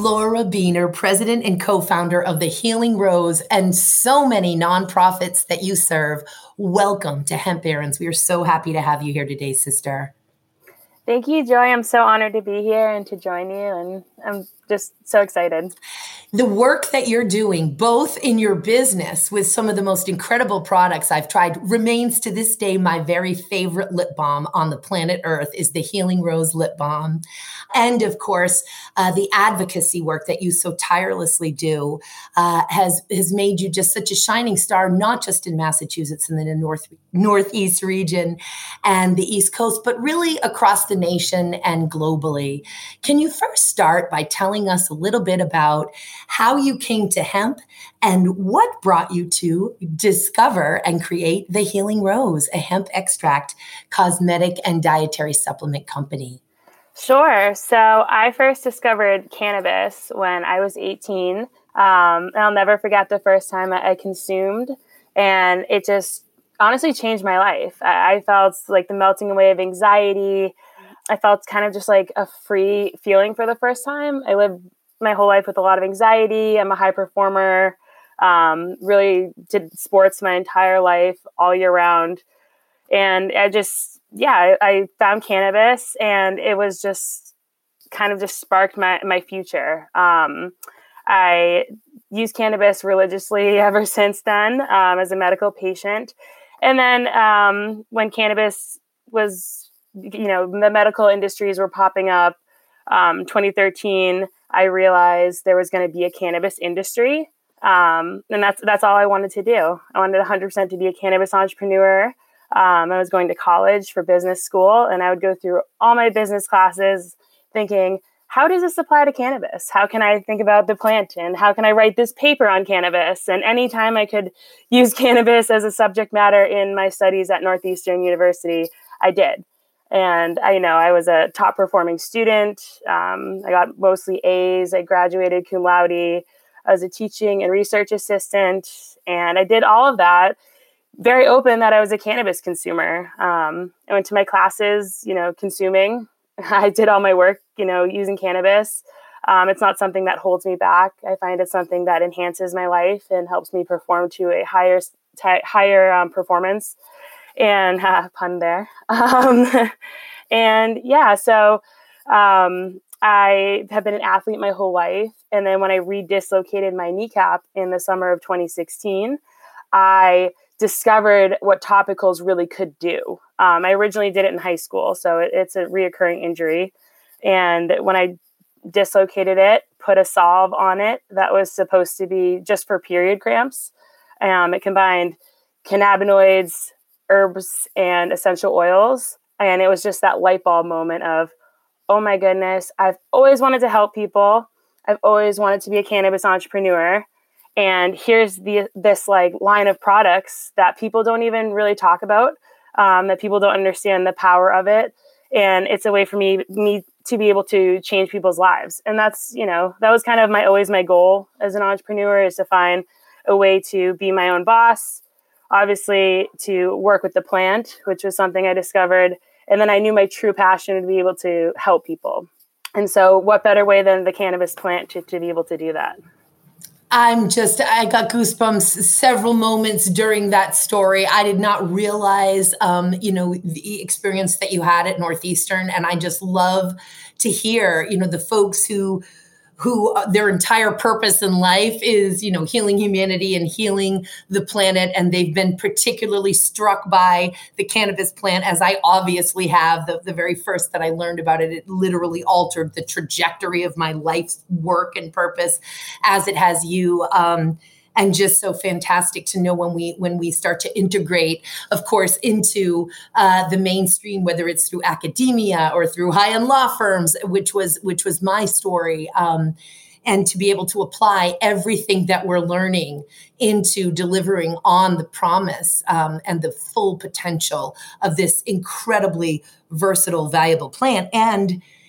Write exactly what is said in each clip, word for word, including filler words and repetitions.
Laura Beaner, president and co-founder of the Healing Rose and so many nonprofits that you serve. Welcome to Hemp Barons. We are so happy to have you here today, sister. Thank you, Joy. I'm so honored to be here and to join you, and I'm just so excited. The work that you're doing, both in your business with some of the most incredible products I've tried, remains to this day my very favorite lip balm on the planet Earth is the Healing Rose lip balm. And of course, uh, the advocacy work that you so tirelessly do uh, has, has made you just such a shining star, not just in Massachusetts and then in the North, Northeast region and the East Coast, but really across the nation and globally. Can you first start by telling us a little bit about how you came to hemp and what brought you to discover and create the Healing Rose, a hemp extract, cosmetic, and dietary supplement company? Sure. So I first discovered cannabis when I was eighteen. Um, and I'll never forget the first time I, I consumed, and it just honestly changed my life. I, I felt like the melting away of anxiety. I felt kind of just like a free feeling for the first time. I lived my whole life with a lot of anxiety. I'm a high performer, um, really did sports my entire life, all year round. And I just, yeah, I, I found cannabis, and it was just kind of just sparked my, my future. Um, I used cannabis religiously ever since then um, as a medical patient. And then um, when cannabis was, you know, the medical industries were popping up, um, twenty thirteen, I realized there was going to be a cannabis industry. Um, and that's, that's all I wanted to do. I wanted one hundred percent to be a cannabis entrepreneur. Um, I was going to college for business school, and I would go through all my business classes thinking, how does this apply to cannabis? How can I think about the plant, and how can I write this paper on cannabis? And anytime I could use cannabis as a subject matter in my studies at Northeastern University, I did. And I you know I was a top performing student. Um, I got mostly A's. I graduated cum laude. I was a teaching and research assistant, and I did all of that very open that I was a cannabis consumer. Um, I went to my classes, you know, consuming. I did all my work, you know, using cannabis. Um, it's not something that holds me back. I find it's something that enhances my life and helps me perform to a higher, t- higher um, performance. And uh, pun there. Um, and yeah, so um, I have been an athlete my whole life. And then when I re-dislocated my kneecap in the summer of twenty sixteen, I discovered what topicals really could do. Um, I originally did it in high school, so it, it's a reoccurring injury. And when I dislocated it, put a salve on it that was supposed to be just for period cramps. Um, it combined cannabinoids, herbs, and essential oils. And it was just that light bulb moment of, oh my goodness, I've always wanted to help people. I've always wanted to be a cannabis entrepreneur. And here's the this like line of products that people don't even really talk about, um, that people don't understand the power of it. And it's a way for me, me to be able to change people's lives. And that's, you know, that was kind of my always my goal as an entrepreneur, is to find a way to be my own boss, obviously to work with the plant, which was something I discovered. And then I knew my true passion would be able to help people. And so what better way than the cannabis plant to, to be able to do that? I'm just, I got goosebumps several moments during that story. I did not realize, um, you know, the experience that you had at Northeastern. And I just love to hear, you know, the folks who, who uh, their entire purpose in life is, you know, healing humanity and healing the planet. And they've been particularly struck by the cannabis plant, as I obviously have. The, the very first that I learned about it, it literally altered the trajectory of my life's work and purpose, as it has you. Um, and just so fantastic to know when we when we start to integrate, of course, into uh, the mainstream, whether it's through academia or through high-end law firms, which was which was my story, um, and to be able to apply everything that we're learning into delivering on the promise um, and the full potential of this incredibly versatile, valuable plant. And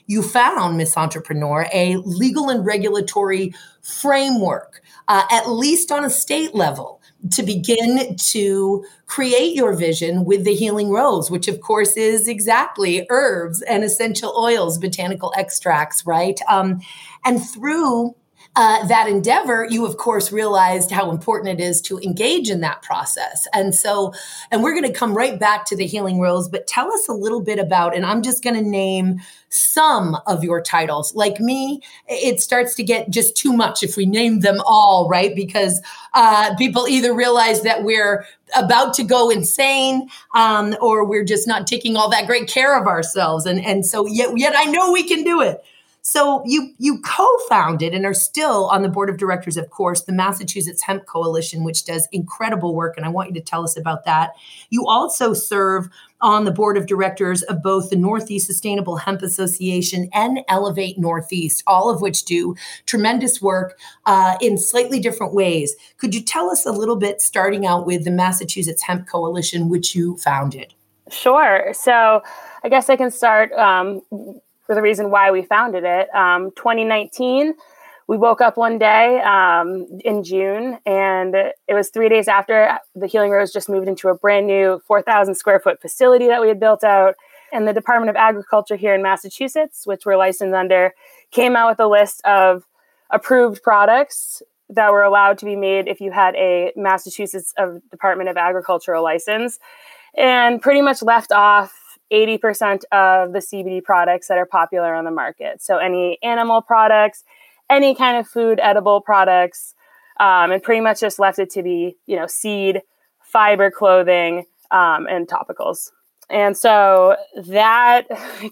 you found, Miss Entrepreneur, a legal and regulatory framework, uh, at least on a state level, to begin to create your vision with the Healing Rose, which of course is exactly herbs and essential oils, botanical extracts, right? Um, and through Uh, that endeavor, you of course realized how important it is to engage in that process. And so, and we're going to come right back to the Healing Rose, but tell us a little bit about, and I'm just going to name some of your titles. Like me, it starts to get just too much if we name them all, right? Because uh, people either realize that we're about to go insane, um, or we're just not taking all that great care of ourselves. And, and so yet, yet I know we can do it. So you you co-founded and are still on the board of directors, of course, the Massachusetts Hemp Coalition, which does incredible work. And I want you to tell us about that. You also serve on the board of directors of both the Northeast Sustainable Hemp Association and Elevate Northeast, all of which do tremendous work uh, in slightly different ways. Could you tell us a little bit, starting out with the Massachusetts Hemp Coalition, which you founded? Sure. So I guess I can start um, for the reason why we founded it. Um, twenty nineteen, we woke up one day um, in June, and it was three days after the Healing Rose just moved into a brand new four thousand square foot facility that we had built out. And the Department of Agriculture here in Massachusetts, which we're licensed under, came out with a list of approved products that were allowed to be made if you had a Massachusetts Department of Agriculture license, and pretty much left off eighty percent of the C B D products that are popular on the market. So any animal products, any kind of food, edible products, um, and pretty much just left it to be, you know, seed, fiber clothing, um, and topicals. And so that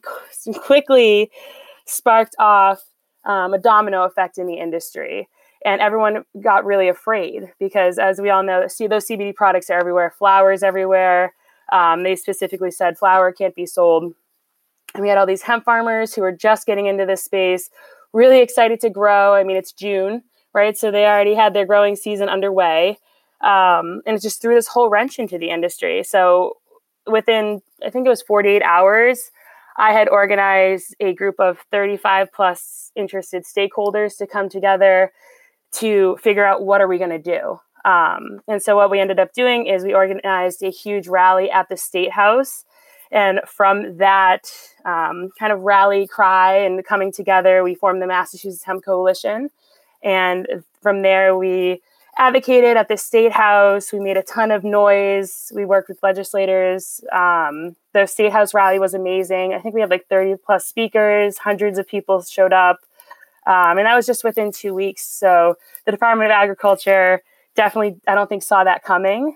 quickly sparked off um, a domino effect in the industry. And everyone got really afraid because, as we all know, see those C B D products are everywhere, flowers everywhere. Um, they specifically said flower can't be sold. And we had all these hemp farmers who were just getting into this space, really excited to grow. I mean, it's June, right? So they already had their growing season underway. Um, and it just threw this whole wrench into the industry. So within, I think it was forty-eight hours, I had organized a group of thirty-five plus interested stakeholders to come together to figure out what are we going to do. Um, and so what we ended up doing is we organized a huge rally at the State House. And from that um, kind of rally cry and coming together, we formed the Massachusetts Hemp Coalition. And from there, we advocated at the State House. We made a ton of noise. We worked with legislators. Um, the State House rally was amazing. I think we had like thirty plus speakers, hundreds of people showed up. Um, and that was just within two weeks. So the Department of Agriculture definitely, I don't think, saw that coming.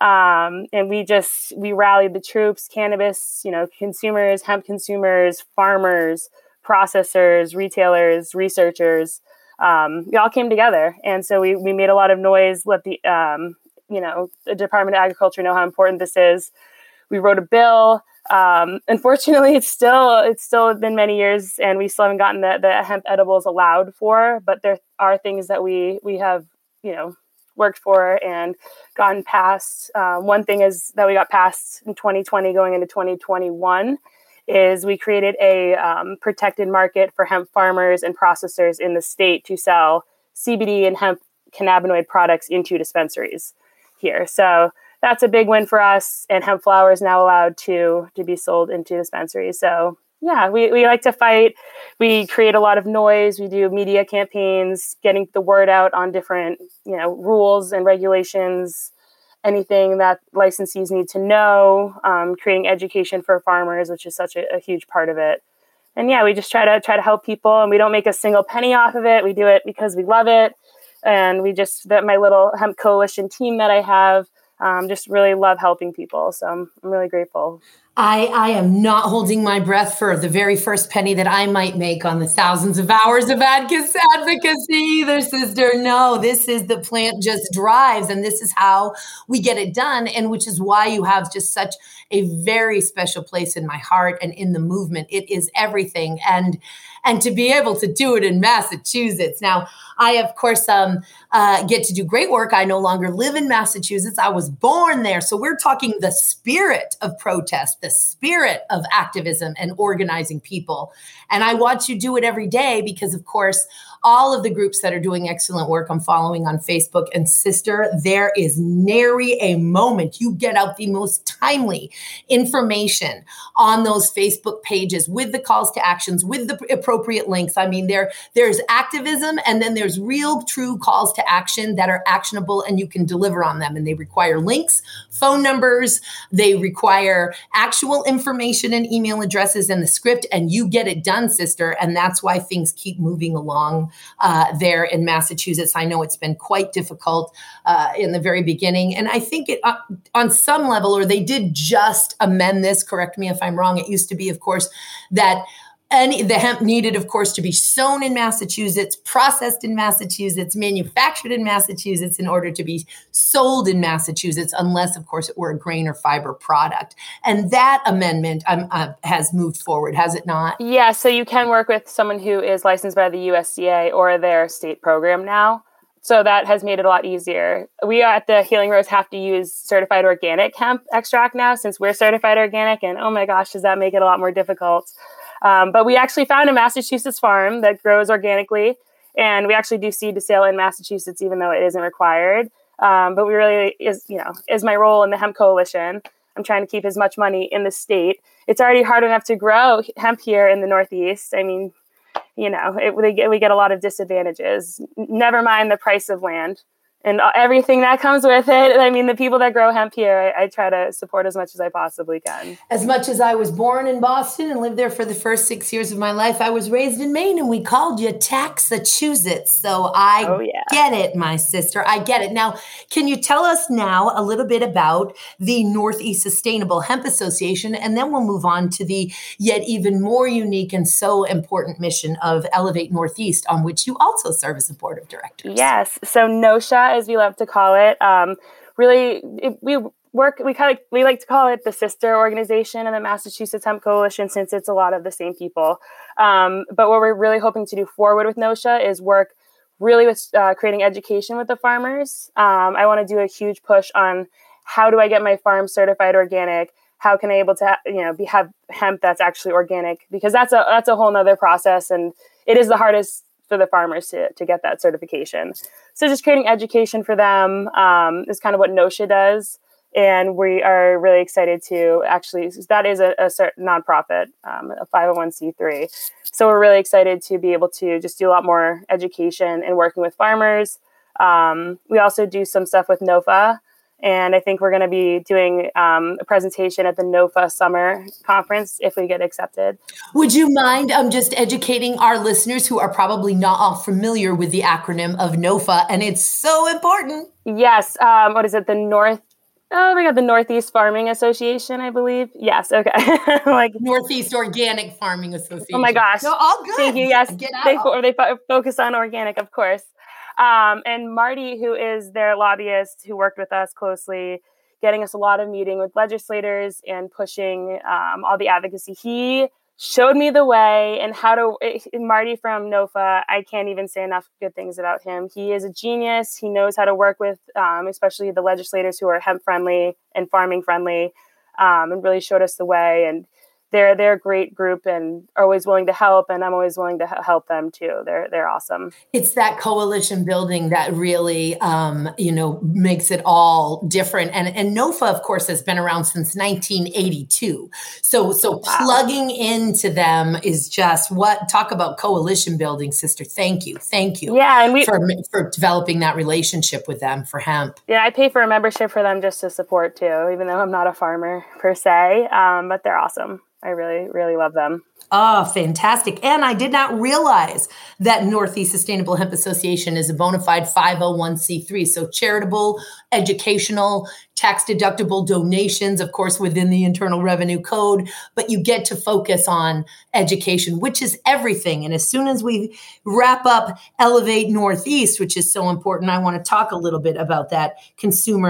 Um, and we just, we rallied the troops, cannabis, you know, consumers, hemp consumers, farmers, processors, retailers, researchers. Um, we all came together. And so we, we made a lot of noise, let the, um, you know, the Department of Agriculture know how important this is. We wrote a bill. Um, unfortunately, it's still, it's still been many years and we still haven't gotten the, the hemp edibles allowed for, but there are things that we, we have, you know, worked for and gotten past. Um, one thing is that we got passed in twenty twenty going into twenty twenty-one is we created a um, protected market for hemp farmers and processors in the state to sell C B D and hemp cannabinoid products into dispensaries here. So that's a big win for us. And hemp flower is now allowed to, to be sold into dispensaries. So yeah, we, we like to fight. We create a lot of noise. We do media campaigns, getting the word out on different, you know, rules and regulations, anything that licensees need to know, um, creating education for farmers, which is such a, a huge part of it. And yeah, we just try to try to help people, and we don't make a single penny off of it. We do it because we love it. And we just, that my little hemp coalition team that I have, um, just really love helping people. So I'm, I'm really grateful. I, I am not holding my breath for the very first penny that I might make on the thousands of hours of advocacy either, sister. No, this is the plant just drives, and this is how we get it done, and which is why you have just such a very special place in my heart and in the movement. It is everything. And and to be able to do it in Massachusetts. Now, I, of course, um, uh, get to do great work. I no longer live in Massachusetts. I was born there. So we're talking the spirit of protest, the spirit of activism and organizing people. And I watch you do it every day because, of course, all of the groups that are doing excellent work I'm following on Facebook. And sister, there is nary a moment you get out the most timely information on those Facebook pages with the calls to actions, with the appropriate links. I mean, there, there's activism and then there's real, true calls to action that are actionable and you can deliver on them. And they require links, phone numbers, they require actual information and email addresses and the script, and you get it done, sister. And that's why things keep moving along uh, there in Massachusetts. I know it's been quite difficult uh, in the very beginning. And I think it uh, on some level, or they did just amend this, correct me if I'm wrong. It used to be, of course, that any, the hemp needed, of course, to be sown in Massachusetts, processed in Massachusetts, manufactured in Massachusetts in order to be sold in Massachusetts, unless, of course, it were a grain or fiber product. And that amendment um, uh, has moved forward, has it not? Yeah, so you can work with someone who is licensed by the U S D A or their state program now. So that has made it a lot easier. We at the Healing Rose have to use certified organic hemp extract now since we're certified organic. And oh my gosh, does that make it a lot more difficult? Um, but we actually found a Massachusetts farm that grows organically, and we actually do seed to sale in Massachusetts, even though it isn't required. Um, but we really is, you know, is my role in the Hemp Coalition. I'm trying to keep as much money in the state. It's already hard enough to grow hemp here in the Northeast. I mean, you know, it, we get we get a lot of disadvantages. Never mind the price of land and everything that comes with it. I mean, the people that grow hemp here, I, I try to support as much as I possibly can. As much as I was born in Boston and lived there for the first six years of my life, I was raised in Maine and we called you Taxachusetts. So I oh, yeah. get it, my sister. I get it. Now, can you tell us now a little bit about the Northeast Sustainable Hemp Association? And then we'll move on to the yet even more unique and so important mission of Elevate Northeast, on which you also serve as a board of directors. Yes. So NOSHA, as we love to call it, um, really, it, we work, we kind of, we like to call it the sister organization in the Massachusetts Hemp Coalition, since it's a lot of the same people. Um, but what we're really hoping to do forward with NOSHA is work really with uh, creating education with the farmers. Um, I want to do a huge push on how do I get my farm certified organic? How can I able to, you know, be, have hemp that's actually organic? Because that's a, that's a whole nother process. And it is the hardest for the farmers to, to get that certification. So just creating education for them um, is kind of what NOSHA does. And we are really excited to actually, that is a, a nonprofit, um, a five oh one c three. So we're really excited to be able to just do a lot more education and working with farmers. Um, we also do some stuff with NOFA. And I think we're going to be doing um, a presentation at the NOFA Summer Conference if we get accepted. Would you mind um, just educating our listeners who are probably not all familiar with the acronym of NOFA? And it's so important. Yes. Um, what is it? The North. Oh my God, the Northeast Farming Association, I believe. Yes. Okay. Like Northeast Organic Farming Association. Oh my gosh. No, all good. Thank you. Yes. They, they fo- focus on organic, of course. Um, and Marty, who is their lobbyist, who worked with us closely, getting us a lot of meeting with legislators and pushing um, all the advocacy. He showed me the way and how to, Marty from NOFA, I can't even say enough good things about him. He is a genius. He knows how to work with, um, especially the legislators who are hemp friendly and farming friendly, um, and really showed us the way. And they're they're a great group and are always willing to help, and I'm always willing to help them too. They're they're awesome. It's that coalition building that really, um, you know, makes it all different. And and NOFA, of course, has been around since nineteen eighty-two. So so wow. Plugging into them is just what talk about coalition building, sister. Thank you, thank you. Yeah, and we for for developing that relationship with them for hemp. Yeah, I pay for a membership for them just to support too, even though I'm not a farmer per se. Um, but they're awesome. I really, really love them. Oh, fantastic. And I did not realize that Northeast Sustainable Hemp Association is a bona fide five oh one c three. So charitable, educational, tax-deductible donations, of course, within the Internal Revenue Code, but you get to focus on education, which is everything. And as soon as we wrap up Elevate Northeast, which is so important, I want to talk a little bit about that consumer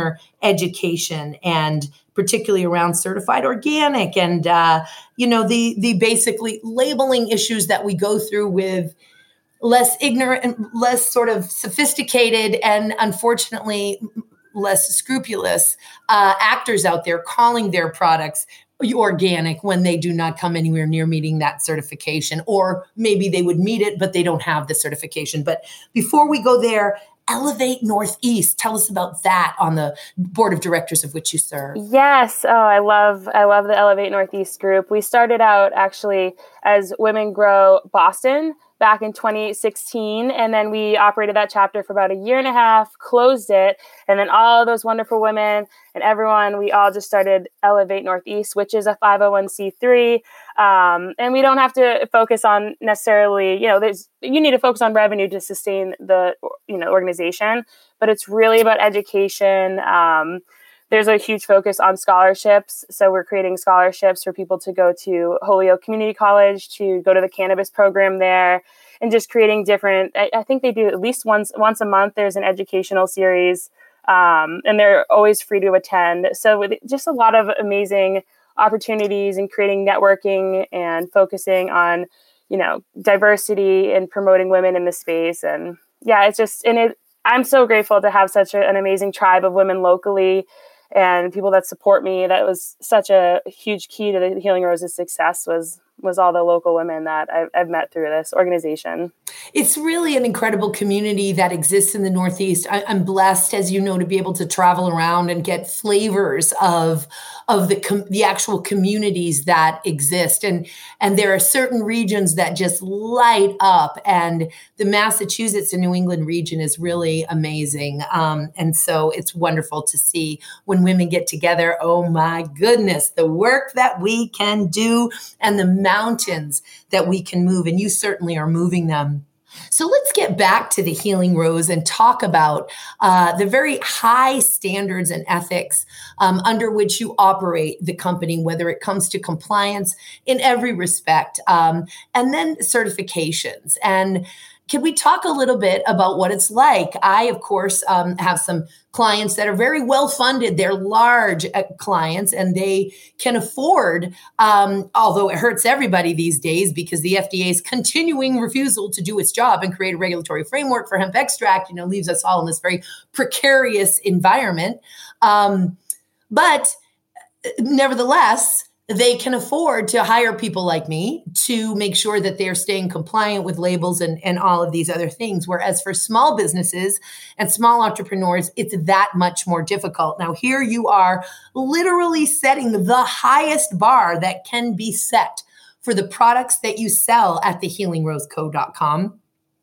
education, and particularly around certified organic and, uh, you know, the, the basically labeling issues that we go through with less ignorant and less sort of sophisticated and unfortunately less scrupulous uh, actors out there calling their products organic when they do not come anywhere near meeting that certification, or maybe they would meet it, but they don't have the certification. But before we go there, Elevate Northeast, tell us about that on the board of directors of which you serve. Yes. Oh, I love, I love the Elevate Northeast group. We started out actually as Women Grow Boston back in twenty sixteen. And then we operated that chapter for about a year and a half, closed it. And then all of those wonderful women and everyone, we all just started Elevate Northeast, which is a five oh one c three. Um, and we don't have to focus on necessarily, you know, there's, you need to focus on revenue to sustain the, you know, organization, but it's really about education. Um, There's a huge focus on scholarships. So we're creating scholarships for people to go to Holyoke Community College, to go to the cannabis program there, and just creating different, I, I think they do at least once once a month, there's an educational series, um, and they're always free to attend. So with just a lot of amazing opportunities and creating networking and focusing on, you know, diversity and promoting women in the space. And yeah, it's just, and it, I'm so grateful to have such a, an amazing tribe of women locally and people that support me. That was such a huge key to the Healing Rose's success, was was all the local women that I've, I've met through this organization. It's really an incredible community that exists in the Northeast. I, I'm blessed, as you know, to be able to travel around and get flavors of of the com- the actual communities that exist. And, and there are certain regions that just light up. And the Massachusetts and New England region is really amazing. Um, and so it's wonderful to see when women get together. Oh my goodness, the work that we can do and the mountains that we can move. And you certainly are moving them. So let's get back to the Healing Rose and talk about uh, the very high standards and ethics um, under which you operate the company, whether it comes to compliance in every respect, um, and then certifications. And can we talk a little bit about what it's like? I, of course, um, have some clients that are very well funded. They're large uh, clients, and they can afford, um, although it hurts everybody these days because the F D A's continuing refusal to do its job and create a regulatory framework for hemp extract, you know, leaves us all in this very precarious environment. Um, but nevertheless, they can afford to hire people like me to make sure that they're staying compliant with labels and, and all of these other things. Whereas for small businesses and small entrepreneurs, it's that much more difficult. Now, here you are literally setting the highest bar that can be set for the products that you sell at the healing rose co dot com.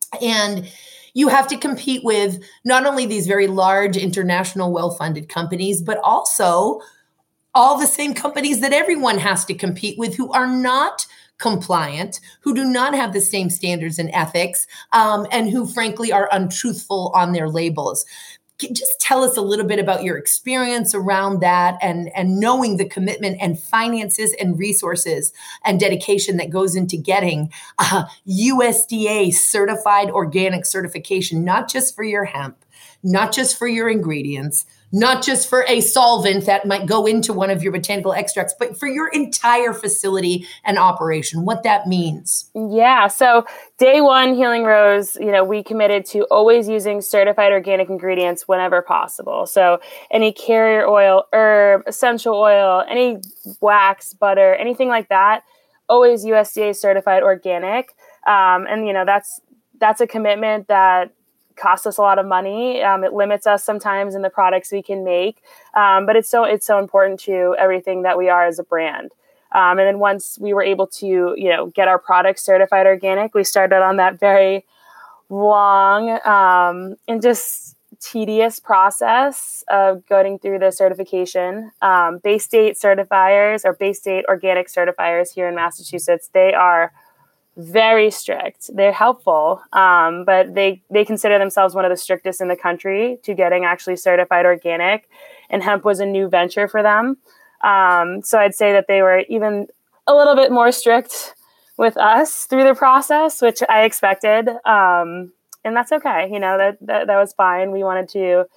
And you have to compete with not only these very large international well-funded companies, but also all the same companies that everyone has to compete with who are not compliant, who do not have the same standards and ethics, um, and who frankly are untruthful on their labels. Can just tell us a little bit about your experience around that and, and knowing the commitment and finances and resources and dedication that goes into getting uh, U S D A certified organic certification, not just for your hemp, not just for your ingredients, not just for a solvent that might go into one of your botanical extracts, but for your entire facility and operation, what that means. Yeah. So day one, Healing Rose, you know, we committed to always using certified organic ingredients whenever possible. So any carrier oil, herb, essential oil, any wax, butter, anything like that, always U S D A certified organic. Um, and, you know, that's, that's a commitment that costs us a lot of money. Um, it limits us sometimes in the products we can make, um, but it's so it's so important to everything that we are as a brand. Um, and then once we were able to, you know, get our products certified organic, we started on that very long um, and just tedious process of going through the certification. Um, Bay State certifiers or Bay State organic certifiers here in Massachusetts, they are very strict. They're helpful, um, but they, they consider themselves one of the strictest in the country to getting actually certified organic, and hemp was a new venture for them. Um, so I'd say that they were even a little bit more strict with us through the process, which I expected. Um, and that's okay. You know, that, that, that was fine. We wanted to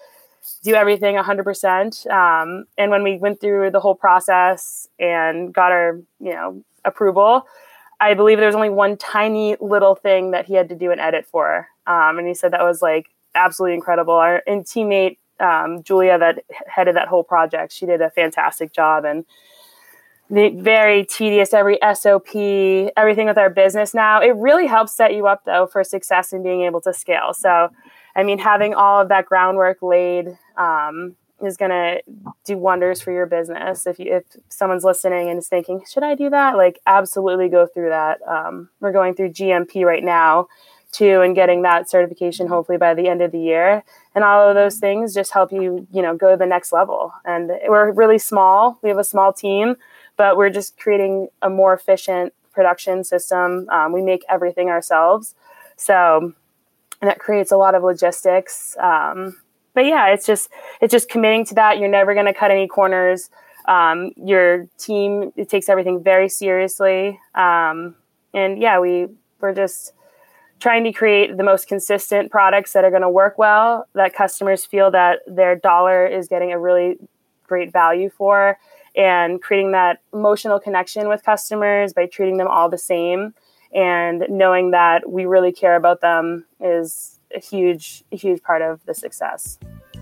do everything one hundred percent. Um, and when we went through the whole process and got our, you know, approval, I believe there was only one tiny little thing that he had to do an edit for. Um, and he said that was like absolutely incredible. Our and teammate, um, Julia, that headed that whole project, she did a fantastic job. And the very tedious, every S O P, everything with our business now, it really helps set you up though for success and being able to scale. So, I mean, having all of that groundwork laid um, is going to do wonders for your business. If you, if someone's listening and is thinking, should I do that? Like, absolutely go through that. Um, we're going through G M P right now too, and getting that certification hopefully by the end of the year. And all of those things just help you, you know, go to the next level. And we're really small. We have a small team, but we're just creating a more efficient production system. Um, we make everything ourselves. So, and that creates a lot of logistics. Um, but yeah, it's just, it's just committing to that. You're never going to cut any corners. Um, your team, it takes everything very seriously. Um, and yeah, we, we're just trying to create the most consistent products that are going to work well, that customers feel that their dollar is getting a really great value for, and creating that emotional connection with customers by treating them all the same and knowing that we really care about them is a huge, a huge part of the success.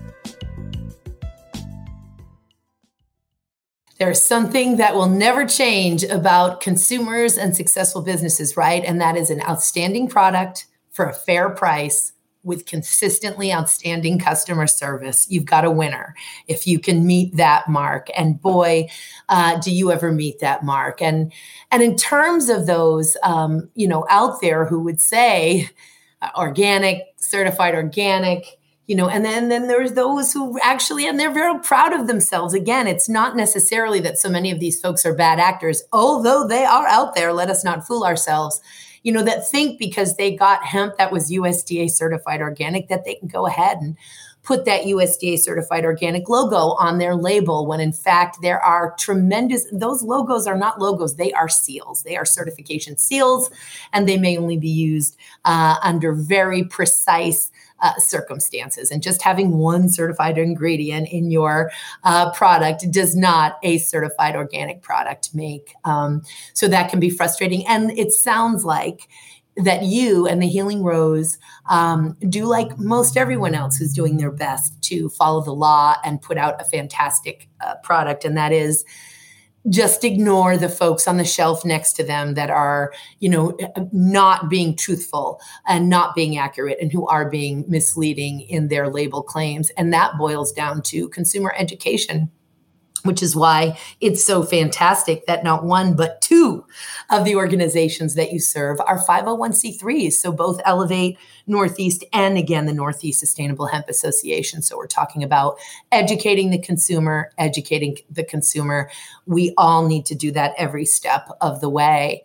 There's something that will never change about consumers and successful businesses, right? And that is an outstanding product for a fair price with consistently outstanding customer service. You've got a winner if you can meet that mark. And boy, uh, do you ever meet that mark. And, and in terms of those, um, you know, out there who would say uh, organic, certified organic, you know, and then, then there's those who actually, and they're very proud of themselves. Again, it's not necessarily that so many of these folks are bad actors, although they are out there. Let us not fool ourselves, you know, that think because they got hemp that was U S D A certified organic, that they can go ahead and put that U S D A certified organic logo on their label, when in fact there are tremendous, those logos are not logos, they are seals. They are certification seals, and they may only be used uh, under very precise Uh, circumstances. And just having one certified ingredient in your uh, product does not a certified organic product make. Um, so that can be frustrating. And it sounds like that you and the Healing Rose um, do like most everyone else who's doing their best to follow the law and put out a fantastic uh, product. And that is, just ignore the folks on the shelf next to them that are, you know, not being truthful and not being accurate and who are being misleading in their label claims. And that boils down to consumer education, which is why it's so fantastic that not one, but two of the organizations that you serve are five oh one c threes. So both Elevate Northeast and, again, the Northeast Sustainable Hemp Association. So we're talking about educating the consumer, educating the consumer. We all need to do that every step of the way.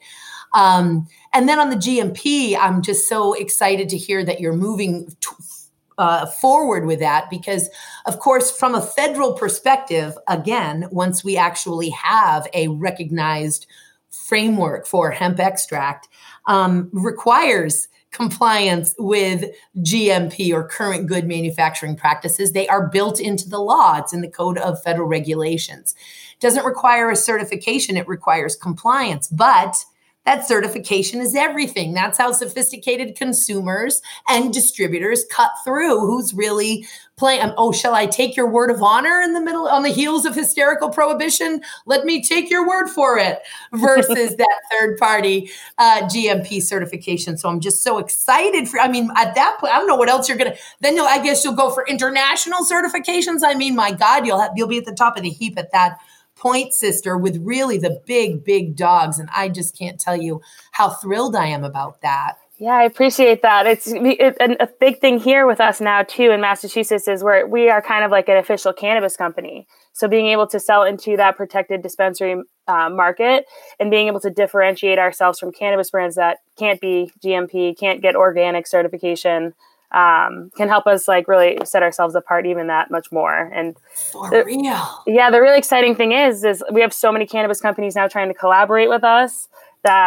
Um, and then on the G M P, I'm just so excited to hear that you're moving t- Uh, forward with that, because of course, from a federal perspective, again, once we actually have a recognized framework for hemp extract, um, requires compliance with G M P, or current good manufacturing practices. They are built into the law. It's in the Code of Federal Regulations. It doesn't require a certification. It requires compliance, but that certification is everything. That's how sophisticated consumers and distributors cut through who's really playing. Um, oh, shall I take your word of honor in the middle, on the heels of hysterical prohibition? Let me take your word for it, versus that third party uh, G M P certification. So I'm just so excited for, I mean, at that point, I don't know what else you're going to, then you'll, I guess you'll go for international certifications. I mean, my God, you'll have, you'll be at the top of the heap at that point, sister, with really the big, big dogs. And I just can't tell you how thrilled I am about that. Yeah, I appreciate that. It's it, a big thing here with us now, too, in Massachusetts, is where we are kind of like an official cannabis company. So being able to sell into that protected dispensary uh, market and being able to differentiate ourselves from cannabis brands that can't be G M P, can't get organic certification, um, can help us like really set ourselves apart even that much more. And for the, real. Yeah, the really exciting thing is, is we have so many cannabis companies now trying to collaborate with us that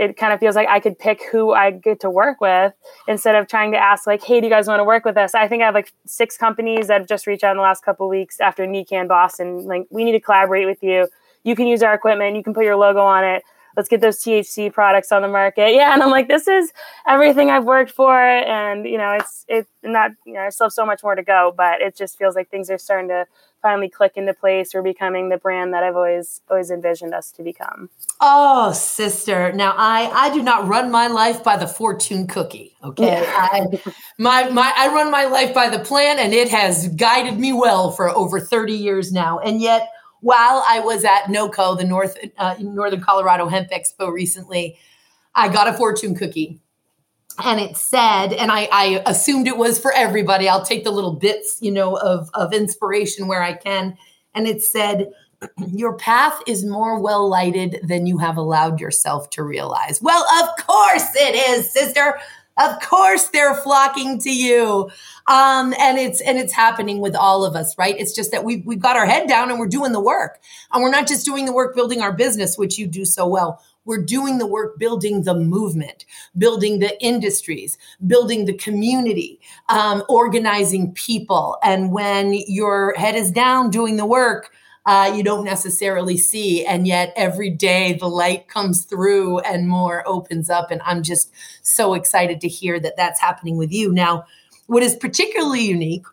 it kind of feels like I could pick who I get to work with instead of trying to ask like, hey, do you guys want to work with us? I think I have like six companies that have just reached out in the last couple of weeks after NECANN Boston. Like, we need to collaborate with you. You can use our equipment. You can put your logo on it. Let's get those T H C products on the market. Yeah. And I'm like, this is everything I've worked for. And, you know, it's, it's not, you know, I still have so much more to go, but it just feels like things are starting to finally click into place. We're becoming the brand that I've always, always envisioned us to become. Oh, sister. Now I, I do not run my life by the fortune cookie. Okay. Yeah. I, my, my, I run my life by the plan, and it has guided me well for over thirty years now. And yet, while I was at NOCO, the North uh, Northern Colorado Hemp Expo recently, I got a fortune cookie, and it said, and I, I assumed it was for everybody. I'll take the little bits, you know, of, of inspiration where I can. And it said, your path is more well lighted than you have allowed yourself to realize. Well, of course it is, sister. Of course they're flocking to you. Um, and it's, and it's happening with all of us, right? It's just that we've, we've got our head down and we're doing the work, and we're not just doing the work building our business, which you do so well. We're doing the work building the movement, building the industries, building the community, um, organizing people. And when your head is down doing the work, Uh, you don't necessarily see. And yet every day the light comes through and more opens up. And I'm just so excited to hear that that's happening with you. Now, what is particularly unique,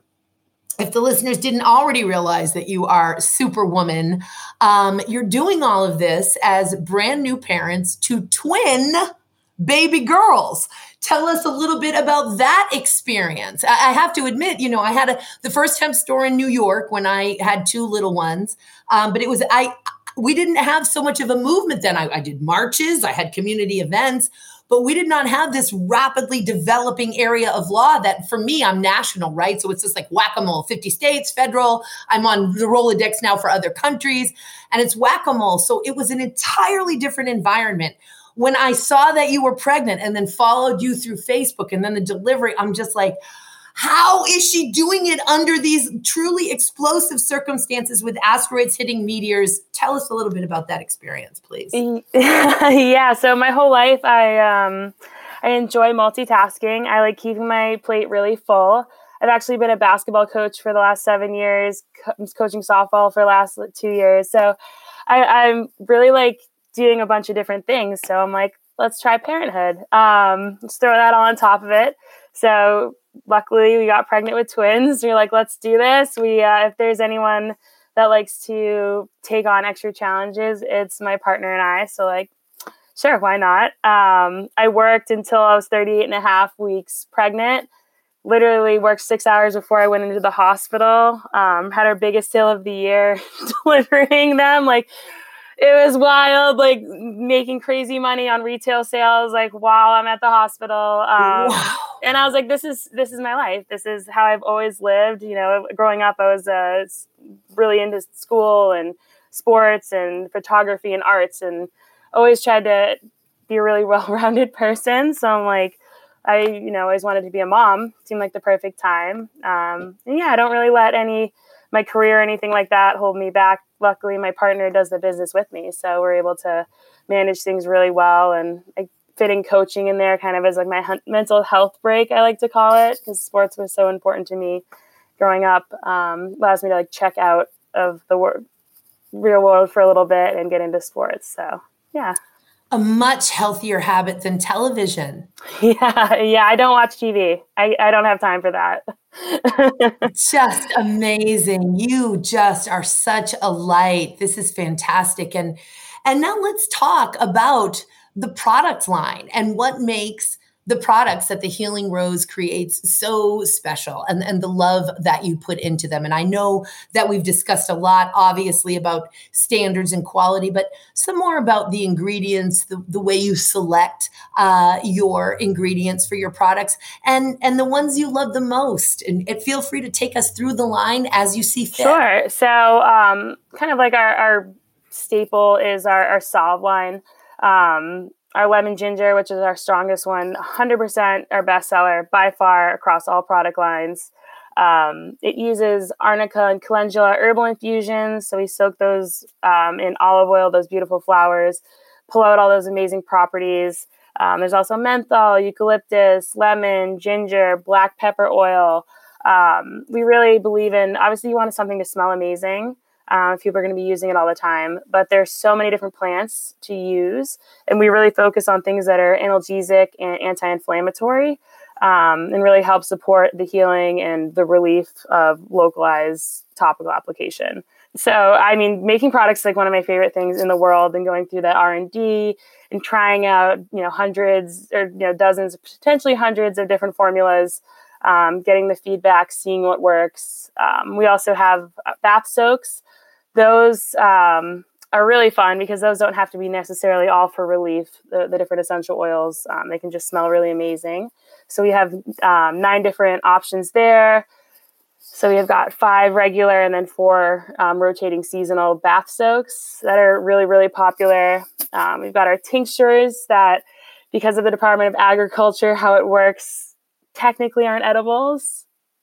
if the listeners didn't already realize that you are Superwoman, um, you're doing all of this as brand new parents to twin baby girls. Tell us a little bit about that experience. I, I have to admit, you know, I had a, the first hemp store in New York when I had two little ones, um, but it was, I, we didn't have so much of a movement then. I, I did marches, I had community events, but we did not have this rapidly developing area of law that, for me, I'm national, right? So it's just like whack-a-mole, fifty states, federal. I'm on the Rolodex now for other countries, and it's whack-a-mole. So it was an entirely different environment. When I saw that you were pregnant and then followed you through Facebook and then the delivery, I'm just like, how is she doing it under these truly explosive circumstances with asteroids hitting meteors? Tell us a little bit about that experience, please. Yeah. So my whole life, I, um, I enjoy multitasking. I like keeping my plate really full. I've actually been a basketball coach for the last seven years, co- coaching softball for the last two years. So I, I'm really like doing a bunch of different things. So I'm like, let's try parenthood. Um, let's throw that all on top of it. So luckily we got pregnant with twins. We're like, let's do this. We, uh, if there's anyone that likes to take on extra challenges, it's my partner and I. So like, sure, why not? Um, I worked until I was thirty-eight and a half weeks pregnant. Literally worked six hours before I went into the hospital. Um, had our biggest sale of the year delivering them. Like, it was wild, like making crazy money on retail sales, like while I'm at the hospital. Um, Wow. And I was like, this is, this is my life. This is how I've always lived. You know, growing up, I was uh, really into school and sports and photography and arts, and always tried to be a really well-rounded person. So I'm like, I, you know, always wanted to be a mom. Seemed like the perfect time. Um, and yeah, I don't really let any, my career or anything like that hold me back. Luckily, my partner does the business with me, so we're able to manage things really well. And I fitting coaching in there kind of as like my hun- mental health break, I like to call it, because sports was so important to me growing up. Um, allows me to like check out of the wor- real world for a little bit and get into sports. So yeah. A much healthier habit than television. Yeah, yeah. I don't watch T V. I, I don't have time for that. Just amazing. You just are such a light. This is fantastic. And and now let's talk about the product line and what makes the products that the Healing Rose creates so special, and, and the love that you put into them. And I know that we've discussed a lot, obviously, about standards and quality, but some more about the ingredients, the, the way you select uh, your ingredients for your products, and, and the ones you love the most. And, and feel free to take us through the line as you see fit. Sure. So um, kind of like our, our staple is our, our Solve line. Um, Our lemon ginger, which is our strongest one, one hundred percent our bestseller by far across all product lines. Um, it uses arnica and calendula herbal infusions. So we soak those um, in olive oil, those beautiful flowers, pull out all those amazing properties. Um, there's also menthol, eucalyptus, lemon, ginger, black pepper oil. Um, we really believe in, obviously you want something to smell amazing. Uh, if people are going to be using it all the time, but there's so many different plants to use. And we really focus on things that are analgesic and anti-inflammatory, um, and really help support the healing and the relief of localized topical application. So, I mean, making products is like one of my favorite things in the world, and going through the R and D and trying out, you know, hundreds or, you know, dozens, potentially hundreds of different formulas, um, getting the feedback, seeing what works. Um, we also have bath soaks. Those um, are really fun because those don't have to be necessarily all for relief, the, the different essential oils. Um, they can just smell really amazing. So we have um, nine different options there. So we have got five regular and then four um, rotating seasonal bath soaks that are really, really popular. Um, we've got our tinctures that, because of the Department of Agriculture, how it works, technically aren't edibles.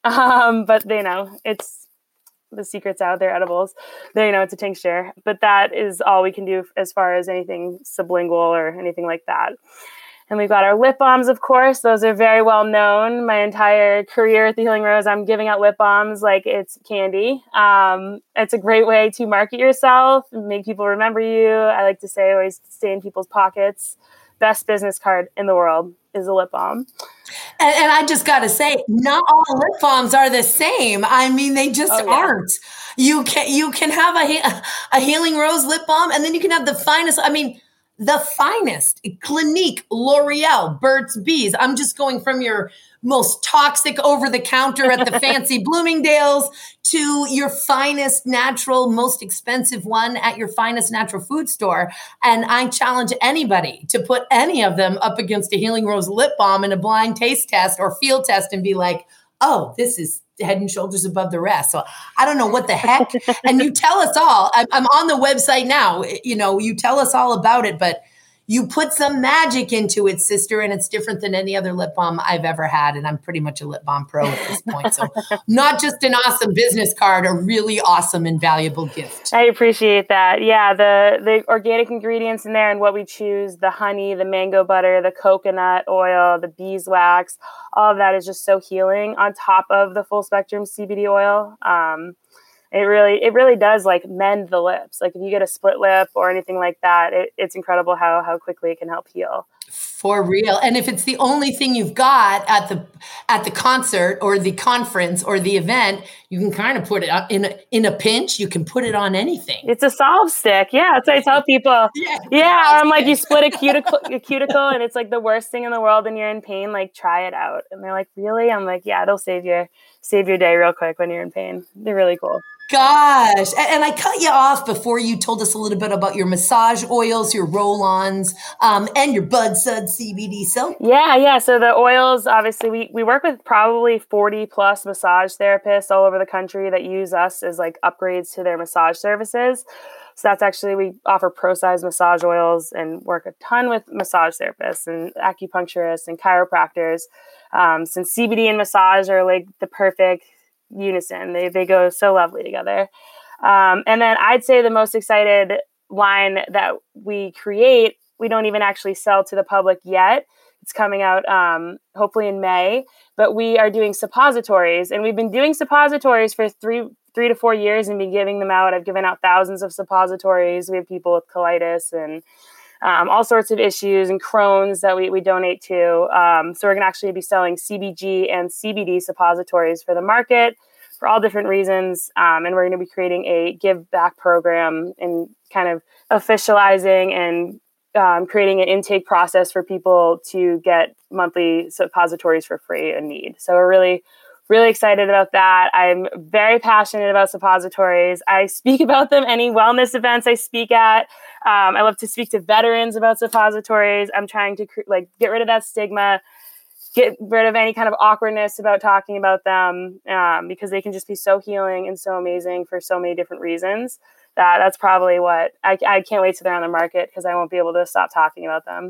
Um, but, you know, it's the secret's out. They're edibles. They, you know, it's a tincture. But that is all we can do as far as anything sublingual or anything like that. And we've got our lip balms, of course. Those are very well known. My entire career at the Healing Rose, I'm giving out lip balms like it's candy. Um, it's a great way to market yourself, make people remember you. I like to say, always stay in people's pockets. Best business card in the world is a lip balm. And, and I just got to say, not all lip balms are the same. I mean, they just oh, yeah. aren't. You can you can have a a Healing Rose lip balm, and then you can have the finest. I mean, the finest, Clinique, L'Oreal, Burt's Bees. I'm just going from your most toxic over-the-counter at the fancy Bloomingdale's to your finest natural, most expensive one at your finest natural food store. And I challenge anybody to put any of them up against a Healing Rose lip balm in a blind taste test or field test and be like, oh, this is head and shoulders above the rest. So I don't know what the heck. And you tell us all, I'm, I'm on the website now, you know, you tell us all about it, but you put some magic into it, sister, and it's different than any other lip balm I've ever had. And I'm pretty much a lip balm pro at this point. So not just an awesome business card, a really awesome and valuable gift. I appreciate that. Yeah, the, the organic ingredients in there and what we choose, the honey, the mango butter, the coconut oil, the beeswax, all of that is just so healing on top of the full spectrum C B D oil. Um, It really, it really does like mend the lips. Like if you get a split lip or anything like that, it, it's incredible how how quickly it can help heal. For real. And if it's the only thing you've got at the at the concert or the conference or the event, you can kind of put it in a, in a pinch. You can put it on anything. It's a solve stick. Yeah, that's what I tell people. yeah, yeah I'm like, you split a cuticle, a cuticle, and it's like the worst thing in the world, and you're in pain. Like, try it out. And they're like, really? I'm like, yeah, it'll save your save your day real quick when you're in pain. They're really cool. Gosh. And I cut you off before you told us a little bit about your massage oils, your roll-ons, um, and your Bud Sud C B D soap. Yeah, yeah. So the oils, obviously, we, we work with probably forty plus massage therapists all over the country that use us as like upgrades to their massage services. So that's actually, we offer pro-size massage oils and work a ton with massage therapists and acupuncturists and chiropractors. Um, since C B D and massage are like the perfect unison. They they go so lovely together. Um, and then I'd say the most excited line that we create, we don't even actually sell to the public yet. It's coming out um, hopefully in May, but we are doing suppositories, and we've been doing suppositories for three three to four years and been giving them out. I've given out thousands of suppositories. We have people with colitis and Um, all sorts of issues and Crohn's that we, we donate to. Um, so we're going to actually be selling C B G and C B D suppositories for the market for all different reasons. Um, and we're going to be creating a give back program and kind of officializing and um, creating an intake process for people to get monthly suppositories for free in need. So we're really Really excited about that. I'm very passionate about suppositories. I speak about them any wellness events I speak at. Um, I love to speak to veterans about suppositories. I'm trying to like get rid of that stigma, get rid of any kind of awkwardness about talking about them, um, because they can just be so healing and so amazing for so many different reasons. That that's probably what I, I can't wait till they're on the market because I won't be able to stop talking about them.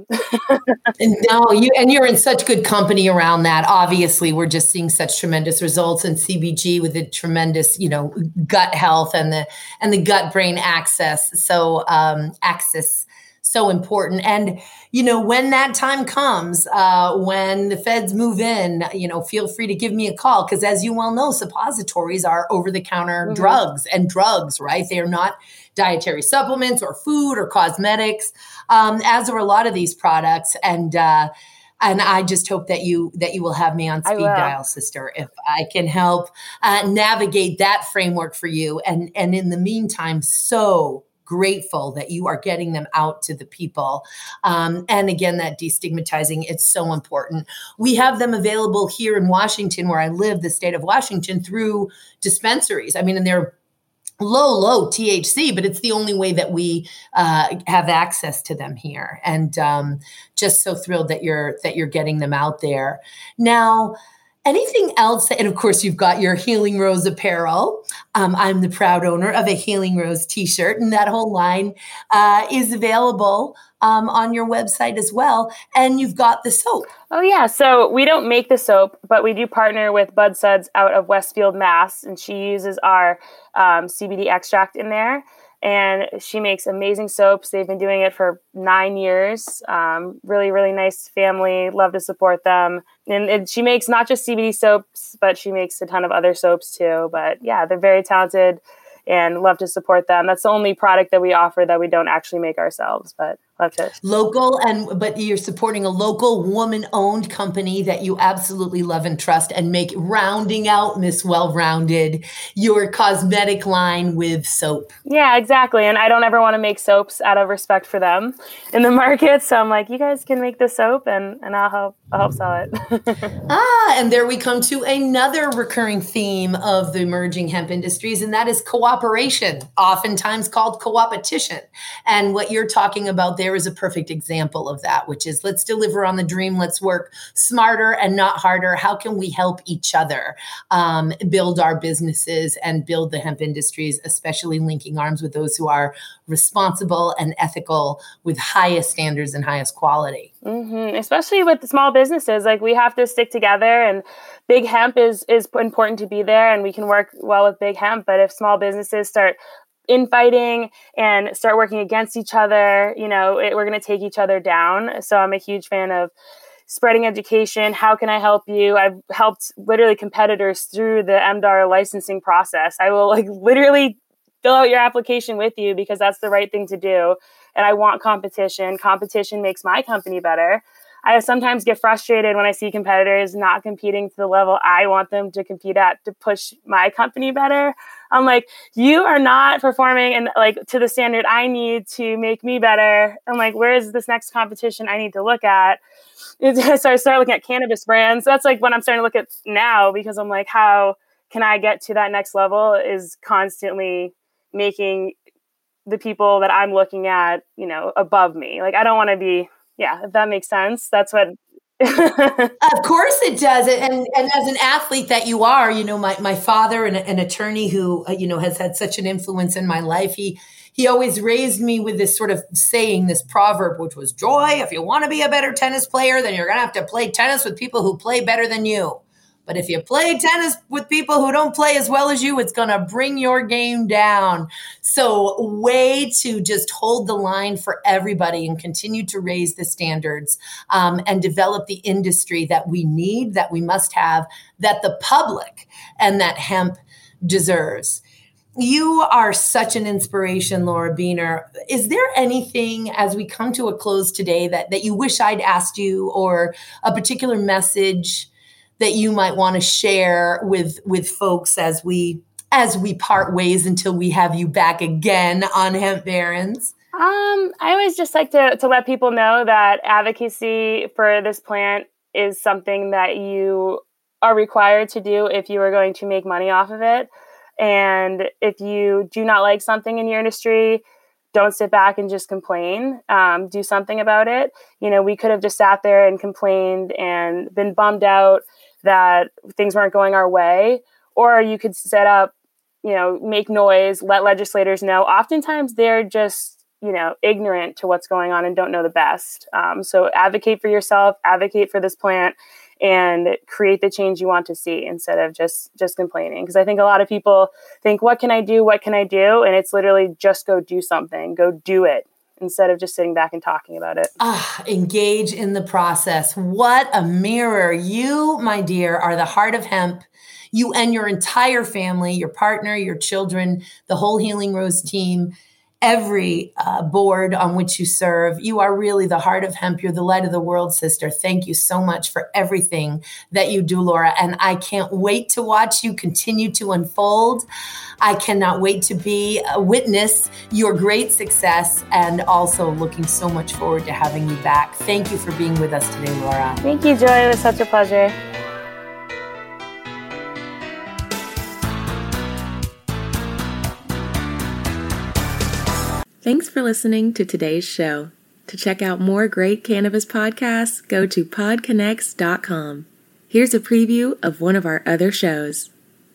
No, you and you're in such good company around that. Obviously, we're just seeing such tremendous results in C B G with the tremendous, you know, gut health and the and the gut brain access. So um, access. so important. And, you know, when that time comes, uh, when the feds move in, you know, feel free to give me a call. Because as you well know, suppositories are over-the-counter Mhm. drugs and drugs, right? They are not dietary supplements or food or cosmetics, um, as are a lot of these products. And, uh, and I just hope that you that you will have me on I speed will. dial, sister, if I can help uh, navigate that framework for you. And and in the meantime, so grateful that you are getting them out to the people. Um, and again, that destigmatizing, it's so important. We have them available here in Washington, where I live, the state of Washington, through dispensaries. I mean, and they're low, low T H C, but it's the only way that we uh, have access to them here. And um, just so thrilled that you're that you're getting them out there. Now, anything else? And of course, you've got your Healing Rose apparel. Um, I'm the proud owner of a Healing Rose t-shirt, and that whole line uh, is available um, on your website as well. And you've got the soap. Oh, yeah. So we don't make the soap, but we do partner with Bud Suds out of Westfield, Mass. And she uses our um, C B D extract in there. And she makes amazing soaps. They've been doing it for nine years. Um, really, really nice family. Love to support them. And, and she makes not just C B D soaps, but she makes a ton of other soaps too. But yeah, they're very talented and love to support them. That's the only product that we offer that we don't actually make ourselves, but love to. Local, and but you're supporting a local woman-owned company that you absolutely love and trust, and make rounding out Miss Well-Rounded your cosmetic line with soap. Yeah, exactly. And I don't ever want to make soaps out of respect for them in the market. So I'm like, you guys can make the soap and, and I'll help I'll help sell it. Ah, and there we come to another recurring theme of the emerging hemp industries, and that is cooperation, oftentimes called co-opetition. And what you're talking about there is a perfect example of that, which is let's deliver on the dream. Let's work smarter and not harder. How can we help each other um, build our businesses and build the hemp industries, especially linking arms with those who are responsible and ethical with highest standards and highest quality? Mm-hmm. Especially with small businesses, like we have to stick together, and big hemp is is important to be there, and we can work well with big hemp. But if small businesses start infighting and start working against each other, you know, it, we're going to take each other down. So I'm a huge fan of spreading education. How can I help you? I've helped literally competitors through the M D A R licensing process. I will like literally fill out your application with you because that's the right thing to do. And I want competition. Competition makes my company better. I sometimes get frustrated when I see competitors not competing to the level I want them to compete at to push my company better. I'm like, you are not performing and like to the standard I need to make me better. I'm like, where is this next competition I need to look at? So I started looking at cannabis brands. That's like what I'm starting to look at now, because I'm like, how can I get to that next level is constantly making the people that I'm looking at, you know, above me. Like, I don't want to be, yeah, if that makes sense. That's what. Of course it does. And, and as an athlete that you are, you know, my, my father, an, an attorney who, uh, you know, has had such an influence in my life, he, he always raised me with this sort of saying, this proverb, which was, Joy, if you want to be a better tennis player, then you're going to have to play tennis with people who play better than you. But if you play tennis with people who don't play as well as you, it's going to bring your game down. So way to just hold the line for everybody and continue to raise the standards um, and develop the industry that we need, that we must have, that the public and that hemp deserves. You are such an inspiration, Laura Beiner. Is there anything as we come to a close today that, that you wish I'd asked you, or a particular message that you might want to share with with folks as we as we part ways until we have you back again on Hemp Barons? Um, I always just like to to let people know that advocacy for this plant is something that you are required to do if you are going to make money off of it. And if you do not like something in your industry, don't sit back and just complain. Um, do something about it. You know, we could have just sat there and complained and been bummed out that things weren't going our way. Or you could set up, you know, make noise, let legislators know. Oftentimes they're just, you know, ignorant to what's going on and don't know the best. Um, so advocate for yourself, advocate for this plant, and create the change you want to see instead of just just complaining. Because I think a lot of people think, what can I do? What can I do? And it's literally just go do something. Go do it. instead of just sitting back and talking about it. Ah, engage in the process. What a mirror. You, my dear, are the heart of hemp. You and your entire family, your partner, your children, the whole Healing Rose team, every uh, board on which you serve. You are really the heart of hemp. You're the light of the world, sister. Thank you so much for everything that you do, Laura. And I can't wait to watch you continue to unfold. I cannot wait to be a witness your great success, and also looking so much forward to having you back. Thank you for being with us today, Laura. Thank you, Joy. It was such a pleasure. Thanks for listening to today's show. To check out more great cannabis podcasts, go to pod connects dot com. Here's a preview of one of our other shows.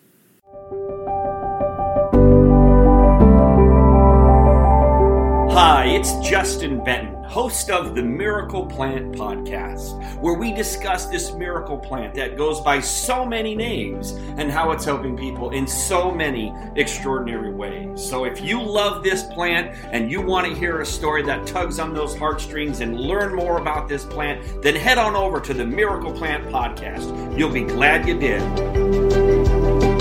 Hi, it's Justin Benton, host of the Miracle Plant Podcast, where we discuss this miracle plant that goes by so many names and how it's helping people in so many extraordinary ways. So if you love this plant and you want to hear a story that tugs on those heartstrings and learn more about this plant, then head on over to the Miracle Plant Podcast. You'll be glad you did.